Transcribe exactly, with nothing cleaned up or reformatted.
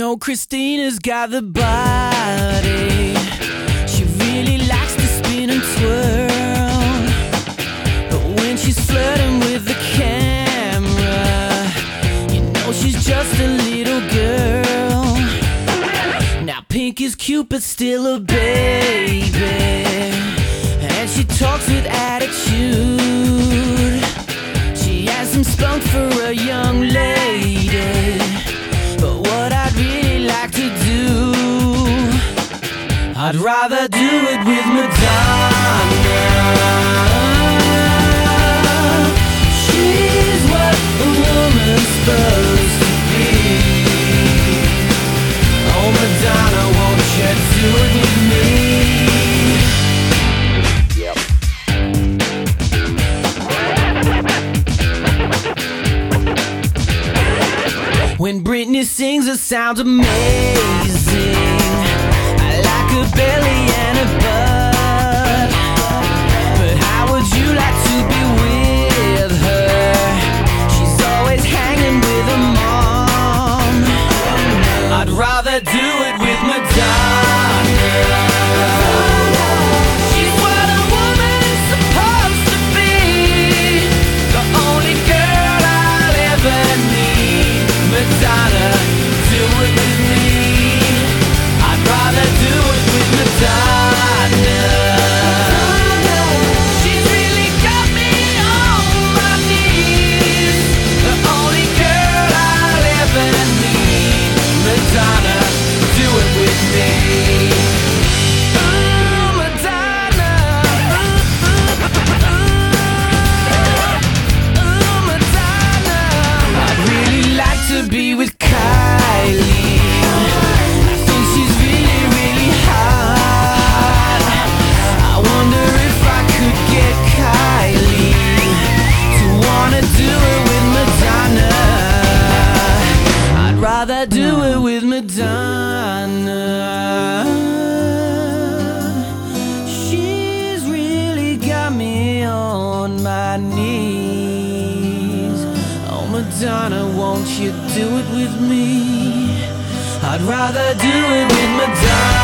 know Christina's got the body. She really likes to spin and twirl, but when she's flirting with the camera, you know she's just a little girl. Now Pink is cute but still a baby, and she talks with attitude. She has some spunk for a young lady, but what I'd really like to do, I'd rather do it with Madonna. She's what a woman's supposed to be. Oh Madonna, won't you do it with me? When Britney sings, it sounds amazing. I like her belly and her butt, but how would you like to be with her? She's always hanging with her mom. I'd rather do it with Madonna. She's what a woman is supposed to be, the only girl I'll ever need. Madonna, do it with me. I'd rather do it with Madonna. She's really got me on my knees, the only girl I'll ever need. Madonna, do it with me. Ooh, Madonna. Ooh, ooh, Madonna. I'd really like to be with Kylie. I think she's really, really hot. I wonder if I could get Kylie to wanna do it with Madonna. I'd rather do it with Madonna. She's really got me on my knees. Oh Madonna, won't you do it with me? I'd rather do it with Madonna.